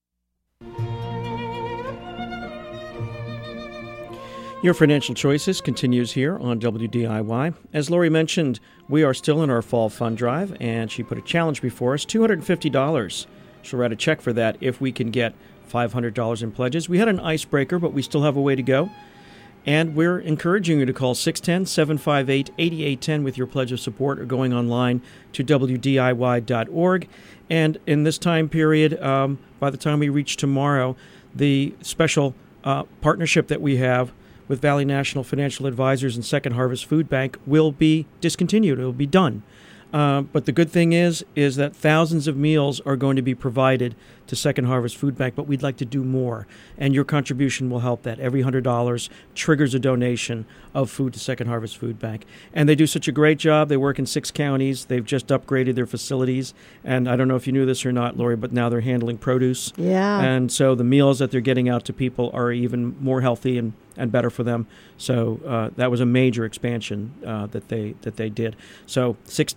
Your Financial Choices continues here on WDIY. As Lori mentioned, we are still in our fall fund drive, and she put a challenge before us, $250. She'll write a check for that if we can get $500 in pledges. We had an icebreaker, but we still have a way to go. And we're encouraging you to call 610-758-8810 with your pledge of support or going online to WDIY.org. And in this time period, by the time we reach tomorrow, the special partnership that we have with Valley National Financial Advisors and Second Harvest Food Bank will be discontinued. It will be done. But the good thing is that thousands of meals are going to be provided to Second Harvest Food Bank, but we'd like to do more, and your contribution will help that. Every $100 triggers a donation of food to Second Harvest Food Bank. And they do such a great job. They work in 6 counties. They've just upgraded their facilities, and I don't know if you knew this or not, Lori, but now they're handling produce. Yeah. And so the meals that they're getting out to people are even more healthy and better for them. So that was a major expansion that they did. So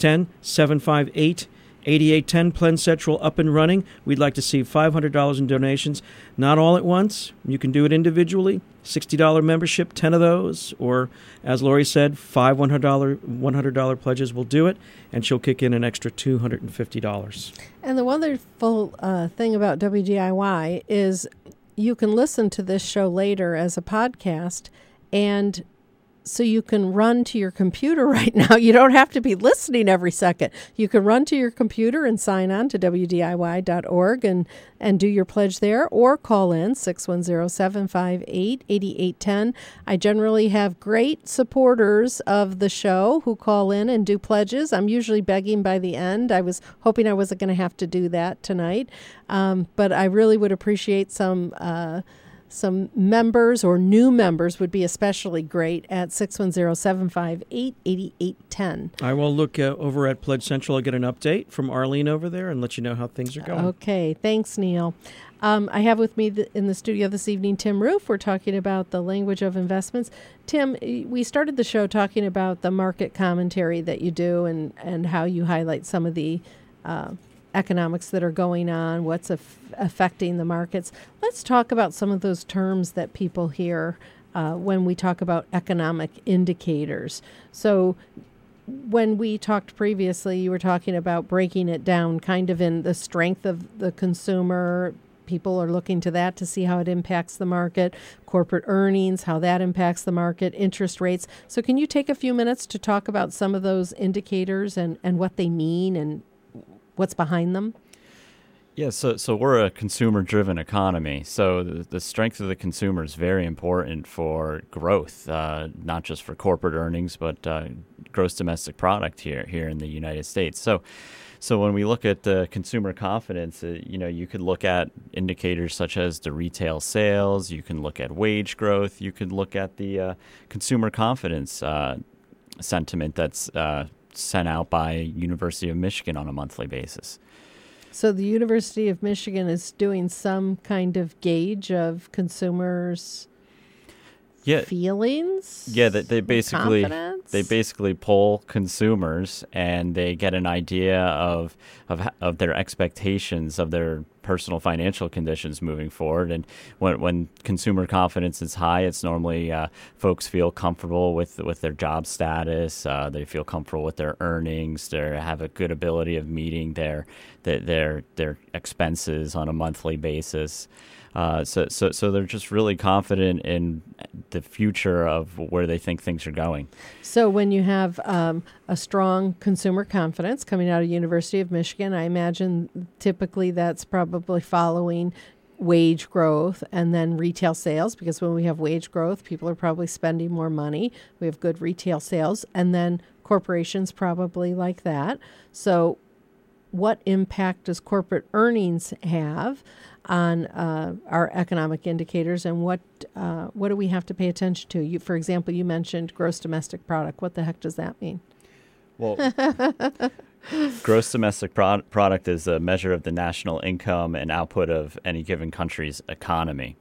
610-758-8810, Plen Central up and running. We'd like to see $500 in donations, not all at once. You can do it individually. $60 membership, 10 of those, or as Lori said, 5 $100 pledges will do it, and she'll kick in an extra $250. And the wonderful thing about WDIY is you can listen to this show later as a podcast, and so you can run to your computer right now. You don't have to be listening every second. You can run to your computer and sign on to WDIY.org and do your pledge there, or call in 610-758-8810. I generally have great supporters of the show who call in and do pledges. I'm usually begging by the end. I was hoping I wasn't going to have to do that tonight, but I really would appreciate some members or new members would be especially great at 610-758-8810. I will look over at Pledge Central. I'll get an update from Arlene over there and let you know how things are going. Okay. Thanks, Neil. I have with me in the studio this evening Tim Roof. We're talking about the language of investments. Tim, we started the show talking about the market commentary that you do and how you highlight some of the economics that are going on, what's affecting the markets. Let's talk about some of those terms that people hear when we talk about economic indicators. So when we talked previously, you were talking about breaking it down kind of in the strength of the consumer. People are looking to that to see how it impacts the market, corporate earnings, how that impacts the market, interest rates. So can you take a few minutes to talk about some of those indicators and what they mean and what's behind them? Yeah, so we're a consumer-driven economy. So the strength of the consumer is very important for growth, not just for corporate earnings, but gross domestic product here in the United States. So when we look at consumer confidence, you could look at indicators such as the retail sales. You can look at wage growth. You could look at the consumer confidence sentiment that's sent out by University of Michigan on a monthly basis. So the University of Michigan is doing some kind of gauge of consumers' feelings? Yeah, they basically confidence? poll consumers, and they get an idea of their expectations of their personal financial conditions moving forward. And when consumer confidence is high, it's normally folks feel comfortable with their job status. They feel comfortable with their earnings. They have a good ability of meeting their expenses on a monthly basis. So they're just really confident in the future of where they think things are going. So when you have a strong consumer confidence coming out of University of Michigan, I imagine typically that's probably following wage growth and then retail sales, because when we have wage growth, people are probably spending more money. We have good retail sales, and then corporations probably like that. So what impact does corporate earnings have on our economic indicators, and what do we have to pay attention to? For example, you mentioned gross domestic product. What the heck does that mean? Well, gross domestic product is a measure of the national income and output of any given country's economy.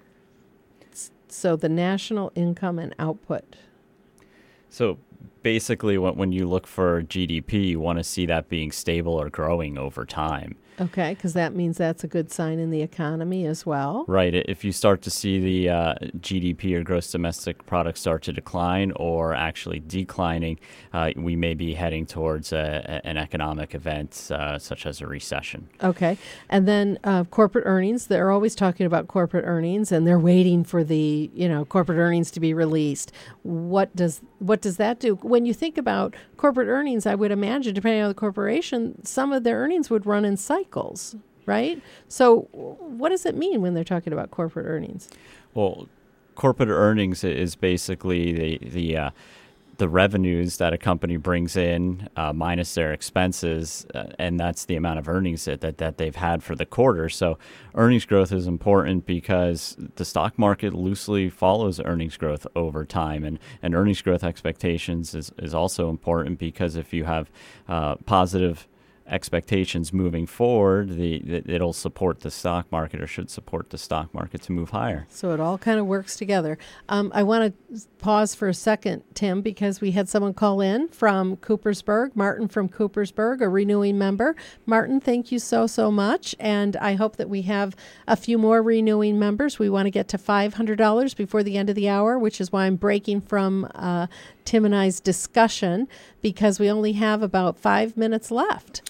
So the national income and output. So basically, when you look for GDP, you want to see that being stable or growing over time. Okay, because that means that's a good sign in the economy as well. Right. If you start to see the GDP or gross domestic product start to decline or actually declining, we may be heading towards an economic event such as a recession. Okay. And then corporate earnings, they're always talking about corporate earnings, and they're waiting for the, corporate earnings to be released. What does that do? When you think about corporate earnings, I would imagine, depending on the corporation, some of their earnings would run in cycles, right? So what does it mean when they're talking about corporate earnings? Well, corporate earnings is basically the revenues that a company brings in minus their expenses, and that's the amount of earnings that they've had for the quarter. So earnings growth is important because the stock market loosely follows earnings growth over time, and earnings growth expectations is also important because if you have positive expectations moving forward, it'll support the stock market, or should support the stock market to move higher. So it all kind of works together. I want to pause for a second, Tim, because we had someone call in from Coopersburg, Martin from Coopersburg, a renewing member. Martin, thank you so much, and I hope that we have a few more renewing members. We want to get to $500 before the end of the hour, which is why I'm breaking from Tim and I's discussion, because we only have about 5 minutes left.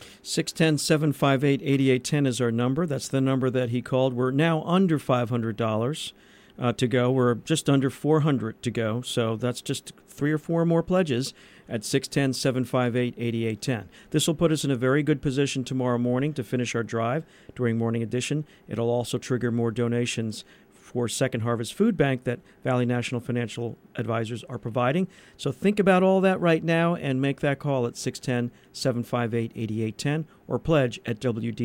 610-758-8810 is our number. That's the number that he called. We're now under $500 to go. We're just under $400 to go. So that's just 3 or 4 more pledges at 610-758-8810. This will put us in a very good position tomorrow morning to finish our drive during Morning Edition. It'll also trigger more donations for Second Harvest Food Bank that Valley National Financial Advisors are providing. So think about all that right now and make that call at 610-758-8810 or pledge at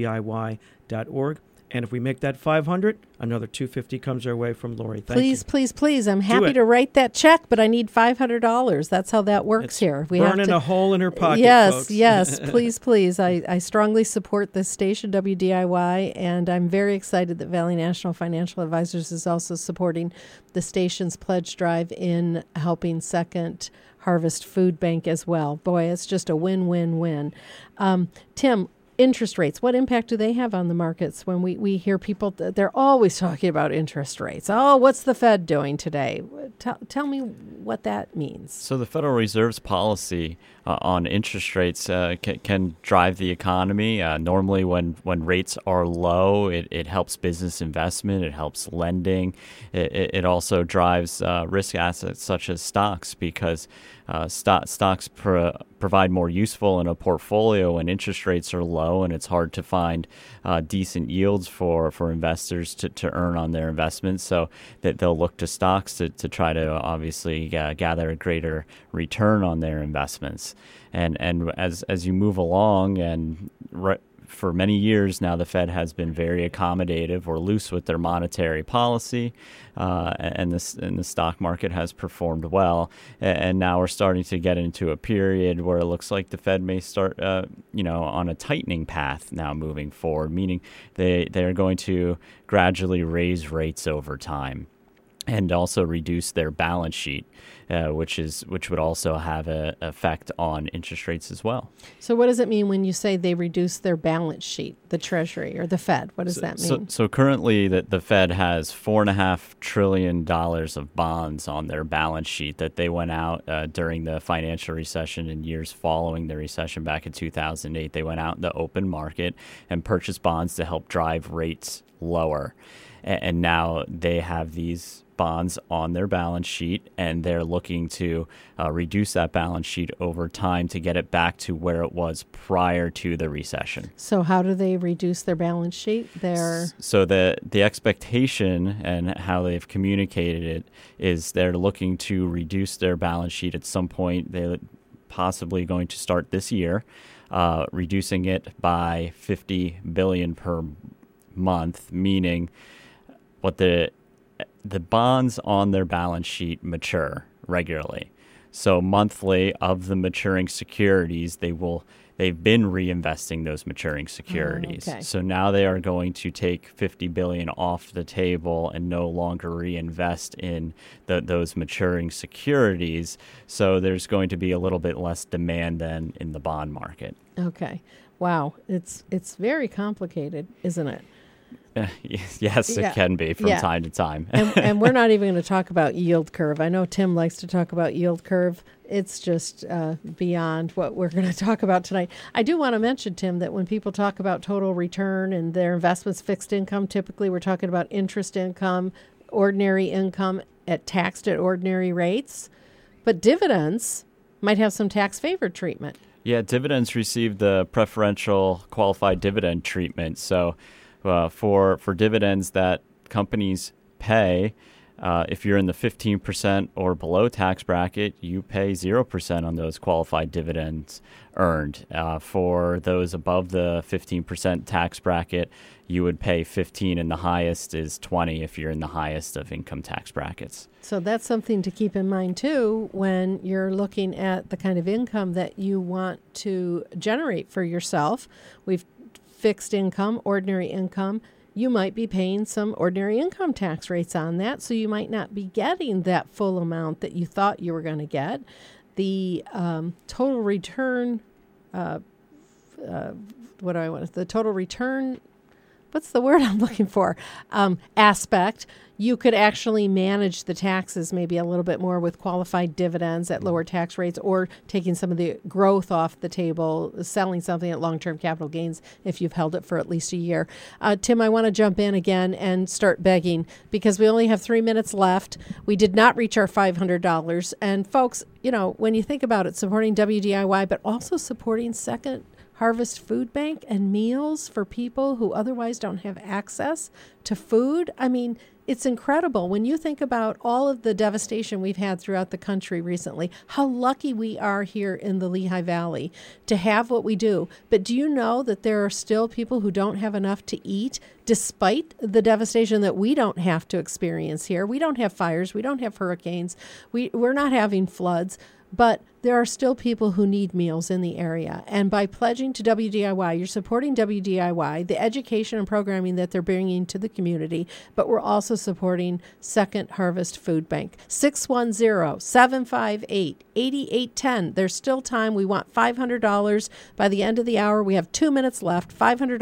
WDIY.org. And if we make that 500, another $250 comes our way from Lori. Thank you. Please. I'm happy to write that check, but I need $500. That's how that works here. We burning a hole in her pocket, folks. Yes. Please. I strongly support this station, WDIY, and I'm very excited that Valley National Financial Advisors is also supporting the station's pledge drive in helping Second Harvest Food Bank as well. Boy, it's just a win-win-win. Tim, interest rates, what impact do they have on the markets? When we hear people, they're always talking about interest rates. Oh, what's the Fed doing today? Tell me what that means. So the Federal Reserve's policy on interest rates can drive the economy. Normally when rates are low, it helps business investment, it helps lending. It also drives risk assets such as stocks, because stocks provide more useful in a portfolio when interest rates are low, and it's hard to find decent yields for investors to earn on their investments. So that they'll look to stocks to try to obviously gather a greater return on their investments. And as you move along, and for many years now, the Fed has been very accommodative or loose with their monetary policy, and the stock market has performed well. And now we're starting to get into a period where it looks like the Fed may start, on a tightening path now moving forward, meaning they are going to gradually raise rates over time. and also reduce their balance sheet, which would also have an effect on interest rates as well. So what does it mean when you say they reduce their balance sheet, the Treasury or the Fed? What does that mean? So currently the Fed has $4.5 trillion of bonds on their balance sheet that they went out during the financial recession and years following the recession back in 2008. They went out in the open market and purchased bonds to help drive rates lower. And now they have these bonds on their balance sheet, and they're looking to reduce that balance sheet over time to get it back to where it was prior to the recession. So how do they reduce their balance sheet? So the expectation and how they've communicated it is they're looking to reduce their balance sheet at some point. They're possibly going to start this year, reducing it by $50 billion per month, meaning what the bonds on their balance sheet mature regularly. So monthly of the maturing securities, they've been reinvesting those maturing securities. Okay. So now they are going to take $50 billion off the table and no longer reinvest in those maturing securities. So there's going to be a little bit less demand than in the bond market. Okay. Wow. It's very complicated, isn't it? Yes, it can be from time to time. and we're not even going to talk about yield curve. I know Tim likes to talk about yield curve. It's just beyond what we're going to talk about tonight. I do want to mention, Tim, that when people talk about total return and their investments fixed income, typically we're talking about interest income, ordinary income taxed at ordinary rates. But dividends might have some tax favored treatment. Yeah, dividends receive the preferential qualified dividend treatment. So for dividends that companies pay, if you're in the 15% or below tax bracket, you pay 0% on those qualified dividends earned. For those above the 15% tax bracket, you would pay 15, and the highest is 20 if you're in the highest of income tax brackets. So that's something to keep in mind, too, when you're looking at the kind of income that you want to generate for yourself. We've fixed income, ordinary income. You might be paying some ordinary income tax rates on that, so you might not be getting that full amount that you thought you were going to get. The total return, the total return, what's the word I'm looking for? Aspect. You could actually manage the taxes maybe a little bit more with qualified dividends at lower tax rates, or taking some of the growth off the table, selling something at long-term capital gains if you've held it for at least a year. Tim, I want to jump in again and start begging because we only have 3 minutes left. We did not reach our $500. And folks, when you think about it, supporting WDIY, but also supporting Second Harvest Food Bank and meals for people who otherwise don't have access to food. I mean, it's incredible when you think about all of the devastation we've had throughout the country recently, how lucky we are here in the Lehigh Valley to have what we do. But do you know that there are still people who don't have enough to eat despite the devastation that we don't have to experience here? We don't have fires. We don't have hurricanes. We're not having floods. But there are still people who need meals in the area. And by pledging to WDIY, you're supporting WDIY, the education and programming that they're bringing to the community, but we're also supporting Second Harvest Food Bank. 610-758-8810. There's still time. We want $500 by the end of the hour. We have 2 minutes left. $500,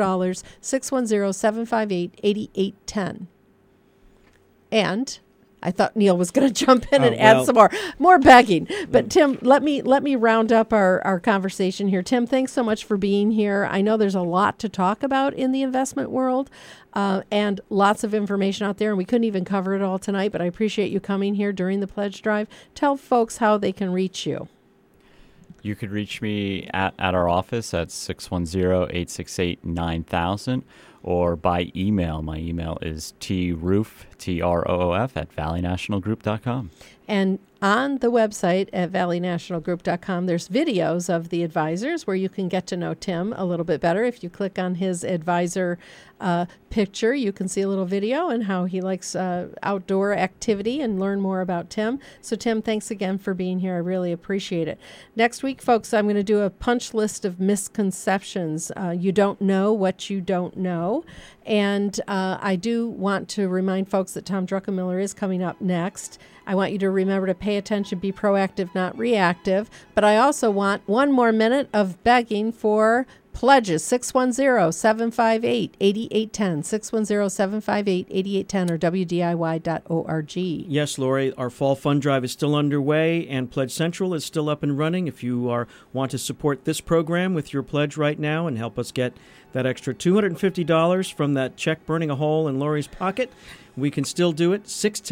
610-758-8810. And I thought Neil was going to jump in and add some more begging. But Tim, let me round up our conversation here. Tim, thanks so much for being here. I know there's a lot to talk about in the investment world and lots of information out there, and we couldn't even cover it all tonight, but I appreciate you coming here during the pledge drive. Tell folks how they can reach you. You could reach me at our office at 610-868-9000 or by email. My email is troof, T-R-O-O-F, at valleynationalgroup.com. And on the website at valleynationalgroup.com, there's videos of the advisors where you can get to know Tim a little bit better. If you click on his advisor picture, you can see a little video and how he likes outdoor activity and learn more about Tim. So, Tim, thanks again for being here. I really appreciate it. Next week, folks, I'm going to do a punch list of misconceptions. You don't know what you don't know. And I do want to remind folks that Tom Druckenmiller is coming up next. I want you to remember to pay attention, be proactive, not reactive. But I also want one more minute of begging for pledges. 610-758-8810, 610-758-8810, or WDIY.org. Yes, Lori, our fall fund drive is still underway, and Pledge Central is still up and running. If you want to support this program with your pledge right now and help us get that extra $250 from that check burning a hole in Lori's pocket, we can still do it.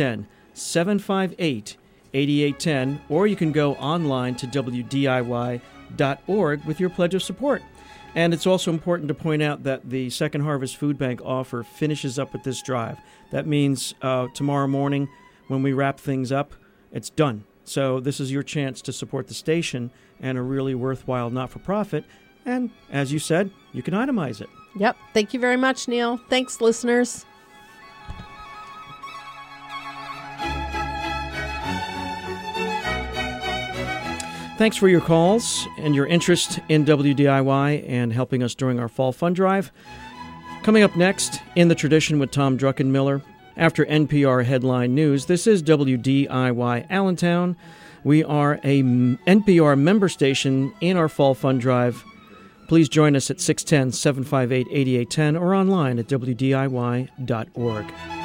610-758-8810, or you can go online to WDIY.org with your pledge of support. And it's also important to point out that the Second Harvest Food Bank offer finishes up with this drive. That means tomorrow morning when we wrap things up, it's done. So this is your chance to support the station and a really worthwhile not-for-profit. And as you said, you can itemize it. Yep. Thank you very much, Neil. Thanks, listeners. Thanks for your calls and your interest in WDIY and helping us during our fall fund drive. Coming up next, In the Tradition with Tom Druckenmiller. After NPR Headline News, this is WDIY Allentown. We are a NPR member station in our fall fund drive. Please join us at 610-758-8810 or online at WDIY.org.